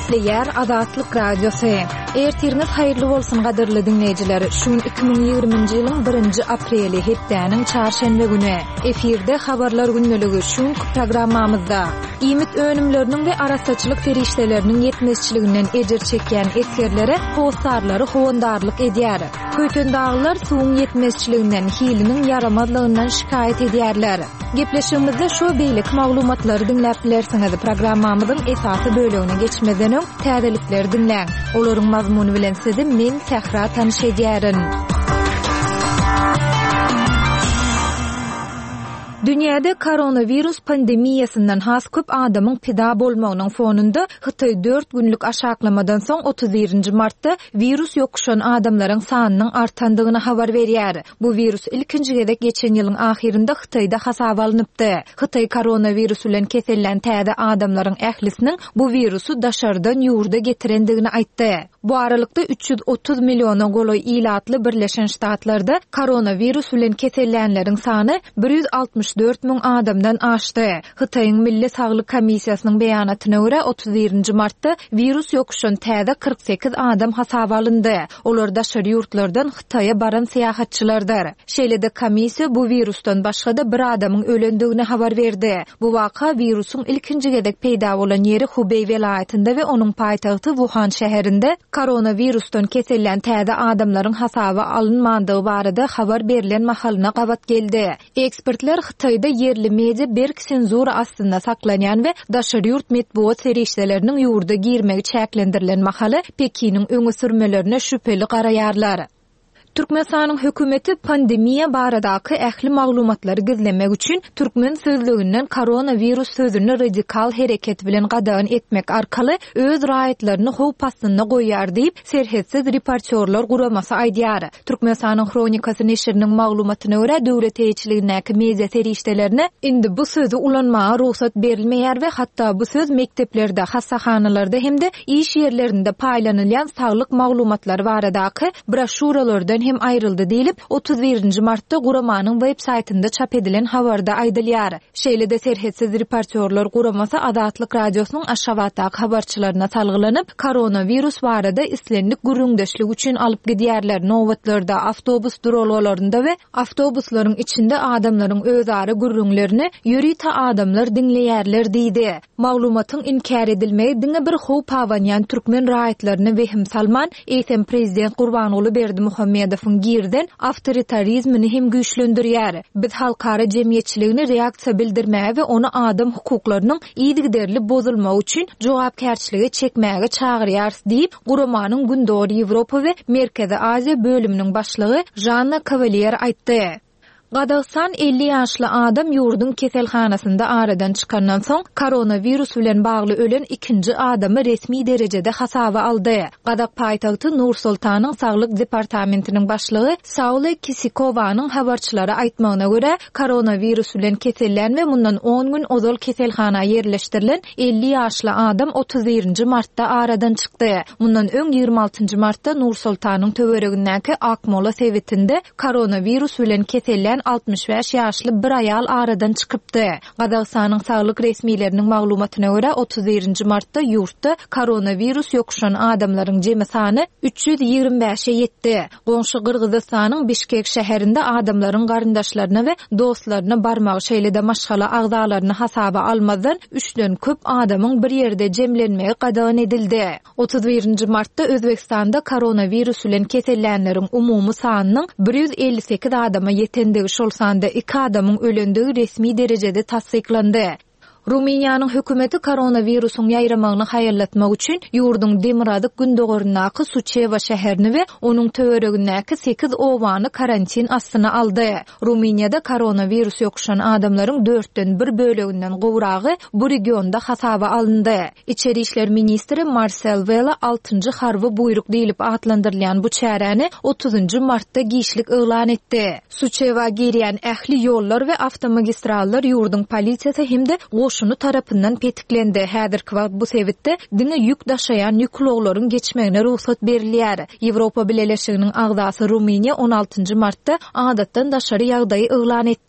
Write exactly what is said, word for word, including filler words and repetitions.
Esleyer Azatlyk Radiosu. Ertiriniz hayırlı bolsun gaderli dinleyijiler. Şun iki bin ýygrymynjy ýylyň birinji apreli hepdäniň çarşembe güni efirde habarlar günneligi şun programmamyzda iýmit önümleriniň we arasaçylyk ferişdeleriniň ýetmezçiliginden ejer çekýän eskerlere howsarlary howandarlyk edýär. Köýtün dağlar suwuň ýetmezçiliginden hiliniň yaramadlygyndan şikayet edýärler. Gepleşigimizde şu beýlik maglumatlary dinläp bilersiňiz. Programmamyzyň esasy bölümine geçmeden öň täzelikleri dinläň. Olaryň mazmuny bilen sizi men Sehra tanışydýarin. Dünyada koronavirus pandemiýasyndan has köp adamyň pida bolmagynyň fonunda Hytaý dört günlük aşaklamadan soň otuz birinji martda virus ýokuşan adamlaryň sanynyň artandygyny habar berýär. Bu virus ilkinji gezek geçen ýylyň ahirinde Hytaýda hasaba alınıpdy. Hytaý koronavirus bilen kesellän täze adamlaryň ählisiniň bu virusu daşardan ýurda getirendigini aýtdy. Bu aralykda üç yüz otuz milliona goloý ilatly Birleşen Ştatlarda koronavirus bilen kesellänleriň sany bir yüz altmış dört min adamdan aşdy. Hytaýyň Milli Saglyk Komissiýasynyň beýanatyna görä otuz birinji martda virus ýokuşan täze kırk sekiz adam hasaba alyndy. Olar daşary ýurtlardan Hytaýa baran seýahatçylardyr. Şeýle-de komissiýa bu virusdan başga da bir adamyň ölendigini habar berdi. Bu waka virusyň ilkinji gezek peýda bolan ýeri Hubei welaýatynda we onuň paýtagty Wuhan şäherinde koronavirusdan kesellän täze adamlaryň hasaba alynmandygy barada habar berilen mahalyna gabat geldi. Ekspertler Hytaýda yerli media berk senzura aslynda saklanýan we daşary ýurt medeniýet serişdeleriniň ýurda girmegi çäklendirilen mahaly Pekiniň öňe sürmelerine şüpheli garaýarlar. Türkmenistanyň hökümeti pandemiýa baradaky ähli maglumatlary gizlemek üçin türkmen sözlüginden koronavirus sözüni radikal hereket bilen gadagan etmek arkaly öz raýatlaryny howp astyna goýýar diýip serhetsiz reportyorlar guramasy aýdýar. Türkmenistanyň Kronikasy neşriniň maglumatyna görä döwlet eýçiligindäki media serişdelerine indi bu sözü ulanmaga ruhsat berilmeýär we hatda bu söz mekteplerde, hassahanalarda hemde iş ýerlerinde paýlanylýan saglyk maglumatlary baradaky broşuralardan hem ayrıldı diýilip otuz birinji martda guramanyň web saýtynda çap edilen habarda aýdylýar. Şeýle-de serhetsiz reportyorlar guramasy Azatlyk Radiosynyň aşawatdaky habarçylaryna salgylanyp koronavirus barada islendik gürüňdeşlik üçin alyp gidýärler. Nowatlarda, awtobus durallarynda we awtobuslaryň içinde adamlaryň özara gürrüňlerini ýörita adamlar dinleýärler diýdi. Maglumatyň inkar edilmegi diňe bir howp hawanýan türkmen raýatlaryny wehim salman eýsem prezident Gurbanoğlu Berdimuhammedow girden awtoritarizmini hem güýçlendirýär. Biz halkara jemgyýetçiligine reaksiýa bildirmäge we onu adam hukuklarynyň iýdigderli bozulmagy üçin jogapkärçiligi çekmäge çagyrýar diýip Guramanyň Gündoğu Ýewropa we Merkezi Aziýa bölüminiň başlygy Janna Kavalier aýtdy. Gadagstan elli ýaşly adam ýurdun keselhanasynda aradan çykandan soň koronavirus bilen bagly ölen ikinji adamy resmi derejede hasaba aldy. Gadak paýtagty Nur-Sultanyň saglyk departamentiniň başlygy Saule Kisikowanyň habarçylary aýtmagyna görä, koronavirus bilen kesellän we mundan on gün ozal keselhana ýerleşdirilen elli ýaşly adam otuz birinji martda aradan çykdy. Mundan öň ýygrima altynjy martda Nur-Sultanyň töweregindäki Akmola sewetinde koronavirus bilen kesellän altmış beş ýaşly bir aýal aradan çykypdy. Gadagstanyň saglyk resmiýetleriniň maglumatyna görä otuz birinji martda ýurtda koronavirus ýokuşan adamlaryň jemi sany üç yüz ýygrima beşe ýetdi. Goňşy Gyrgyzstanyň Bişkek şäherinde adamlaryň garyndaşlaryna we dostlaryna barmagy şeýle-de maşgala agdalaryny hasaba almadan üçden köp adamyň bir ýerde jemlenmegi gadagan edildi. otuz birinji martda Özbekistanda koronavirus bilen kesellänleriň umumy sanynyň bir yüz elli sekiz adama ýetendigi şol sanda iki adamyň ölendigi resmi derejede tasdiklandy. Ruminiýanyň hökümeti koronavirusyň ýaýramagyny haýallatmak üçin ýurdun Demiradyk gündoğaryndaky Suçeva şäherini we onuň töweregindäki sekiz owany karantin astyna aldy. Ruminiýada koronavirus ýokuşan adamlaryň dörtden bir böleginden gowragy bu regionda hasaba alındy. İçeri işler ministri Marcel Vela altynjy harby buyruk diýilip atlandyrylýan bu çäreni otuzunjy martda giýişlik eglan etdi. Suçeva girýän ähli ýollar we awtomagistrallar ýurdun polisiýasy hemde şunu tarapından petiklendi. Häzirki wagt bu sebitde diňe ýük daşaýan ýükloglaryň geçmegine ruhsat berilýär. Ýewropa Birleşiginiň agdasy Ruminiýa on altynjy martda adatdan daşary ýagdaýy eglan etdi.